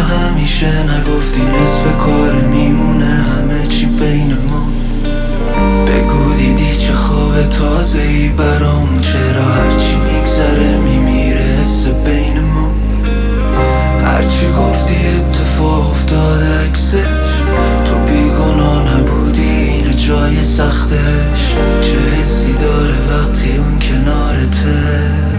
همیشه نگفتی نصف کار میمونه همه چی بین ما. بگو دیدی چه خواب تازه‌ای برامون، چرا هرچی میگذره میمیره حس بین ما. هرچی گفتی اتفاق افتاده عکسش، تو بیگناه نبودی اینه جای سختش. چه حسی داره وقتی اون کنارته،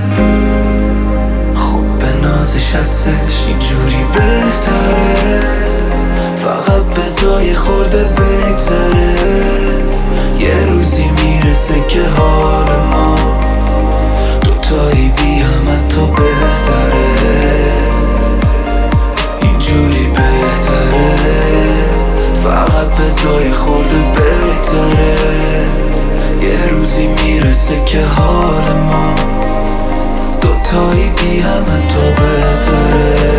خوب به نازش هستش. اینجوری بهتره فقط بزای خورده بگذره، یه روزی میرسه که حال ما دوتایی بی هم حتی بهتره. اینجوری بهتره فقط بزای خورده بگذره، یه روزی میرسه که حال ما دوتایی بی هم حتی بهتره.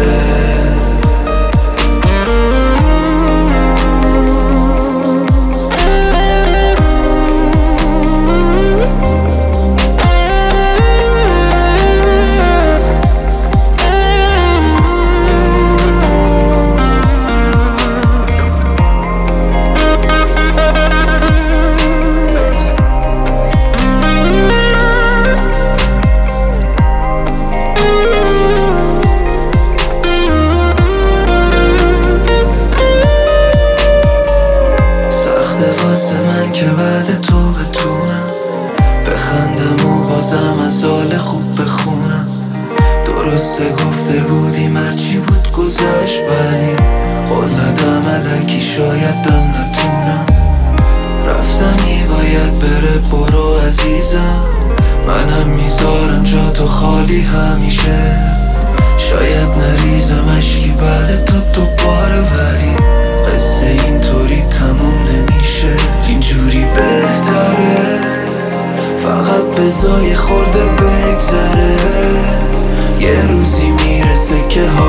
که بعد تو بتونم بخندم و بازم از حال خوب بخونم. درسته گفته بودیم هرچی بود گذشت، ولی قول ندم الکی شاید دم نتونم. رفتنی باید بره، برو عزیزم، منم میذارم جا تو خالی همیشه. شاید نریزم اشکی بعد تو دوباره، ولی قصه اینطوری تموم نمیشه. اینجوری بهتره فقط بزای خورده بگذره، یه روزی میرسه که